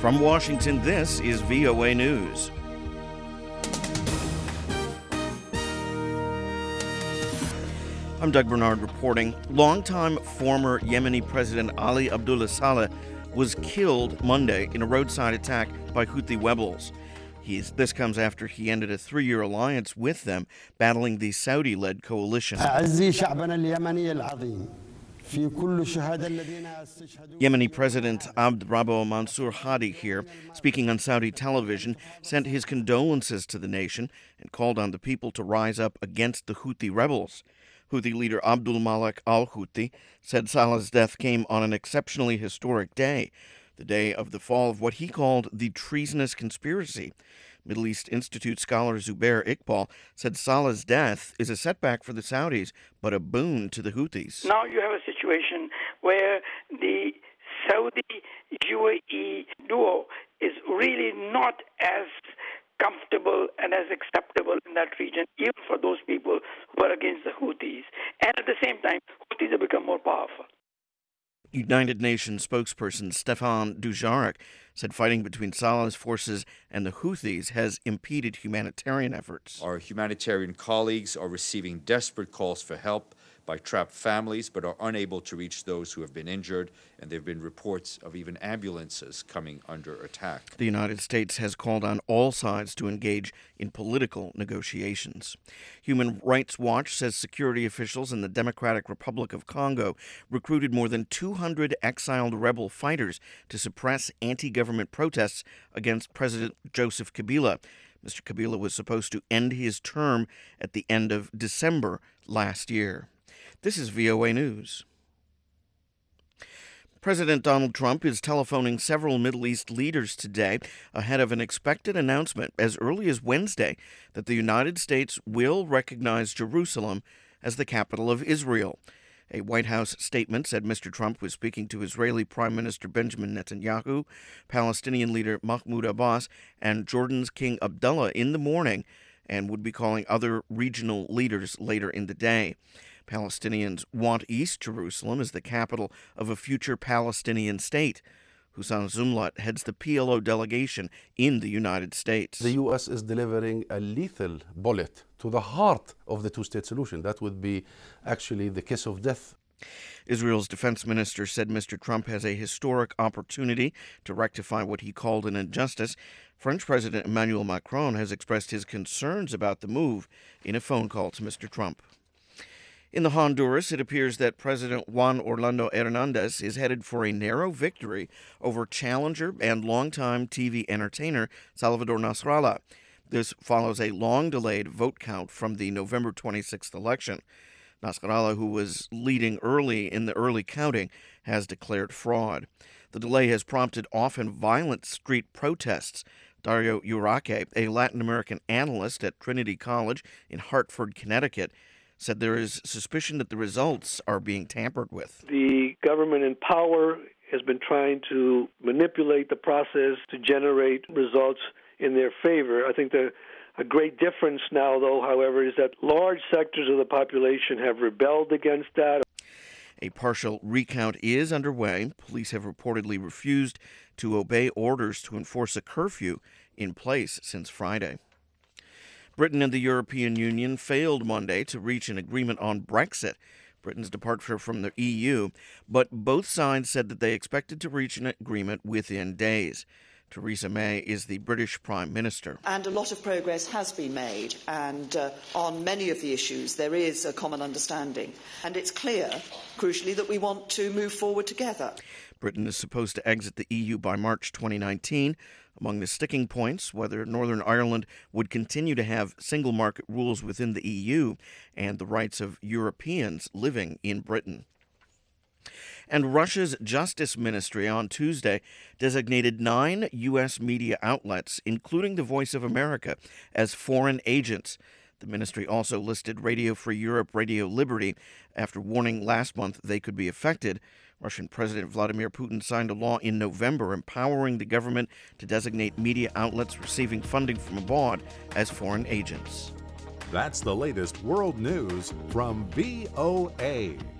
From Washington, this is VOA News. I'm Doug Bernard reporting. Longtime former Yemeni President Ali Abdullah Saleh was killed Monday in a roadside attack by Houthi rebels. This comes after he ended a 3-year alliance with them, battling the Saudi-led coalition. Yemeni President Abd Rabbo Mansour Hadi here, speaking on Saudi television, sent his condolences to the nation and called on the people to rise up against the Houthi rebels. Houthi leader Abdul Malik al-Houthi said Saleh's death came on an exceptionally historic day, the day of the fall of what he called the treasonous conspiracy. Middle East Institute scholar Zubair Iqbal said Saleh's death is a setback for the Saudis, but a boon to the Houthis. Now you have a situation where the Saudi-UAE duo is really not as comfortable and as acceptable in that region, even for those people who are against the Houthis. And at the same time, Houthis have become more powerful. United Nations spokesperson Stefan Dujarric said fighting between Saleh's forces and the Houthis has impeded humanitarian efforts. Our humanitarian colleagues are receiving desperate calls for help by trapped families, but are unable to reach those who have been injured, and there have been reports of even ambulances coming under attack. The United States has called on all sides to engage in political negotiations. Human Rights Watch says security officials in the Democratic Republic of Congo recruited more than 200 exiled rebel fighters to suppress anti-government protests against President Joseph Kabila. Mr. Kabila was supposed to end his term at the end of December last year. This is VOA News. President Donald Trump is telephoning several Middle East leaders today ahead of an expected announcement as early as Wednesday that the United States will recognize Jerusalem as the capital of Israel. A White House statement said Mr. Trump was speaking to Israeli Prime Minister Benjamin Netanyahu, Palestinian leader Mahmoud Abbas, and Jordan's King Abdullah in the morning, and would be calling other regional leaders later in the day. Palestinians want East Jerusalem as the capital of a future Palestinian state. Hussein Zumlat heads the PLO delegation in the United States. The U.S. is delivering a lethal bullet to the heart of the two-state solution. That would be actually the kiss of death. Israel's defense minister said Mr. Trump has a historic opportunity to rectify what he called an injustice. French President Emmanuel Macron has expressed his concerns about the move in a phone call to Mr. Trump. In the Honduras, it appears that President Juan Orlando Hernandez is headed for a narrow victory over challenger and longtime TV entertainer Salvador Nasrallah. This follows a long-delayed vote count from the November 26th election. Nasrallah, who was leading early in the early counting, has declared fraud. The delay has prompted often violent street protests. Dario Uraque, a Latin American analyst at Trinity College in Hartford, Connecticut, said there is suspicion that the results are being tampered with. The government in power has been trying to manipulate the process to generate results in their favor. I think a great difference now, though, however, is that large sectors of the population have rebelled against that. A partial recount is underway. Police have reportedly refused to obey orders to enforce a curfew in place since Friday. Britain and the European Union failed Monday to reach an agreement on Brexit, Britain's departure from the EU, but both sides said that they expected to reach an agreement within days. Theresa May is the British Prime Minister. And a lot of progress has been made, and on many of the issues there is a common understanding. And it's clear, crucially, that we want to move forward together. Britain is supposed to exit the EU by March 2019. Among the sticking points, whether Northern Ireland would continue to have single market rules within the EU and the rights of Europeans living in Britain. And Russia's Justice Ministry on Tuesday designated 9 U.S. media outlets, including the Voice of America, as foreign agents. The ministry also listed Radio Free Europe, Radio Liberty, after warning last month they could be affected. Russian President Vladimir Putin signed a law in November empowering the government to designate media outlets receiving funding from abroad as foreign agents. That's the latest world news from VOA.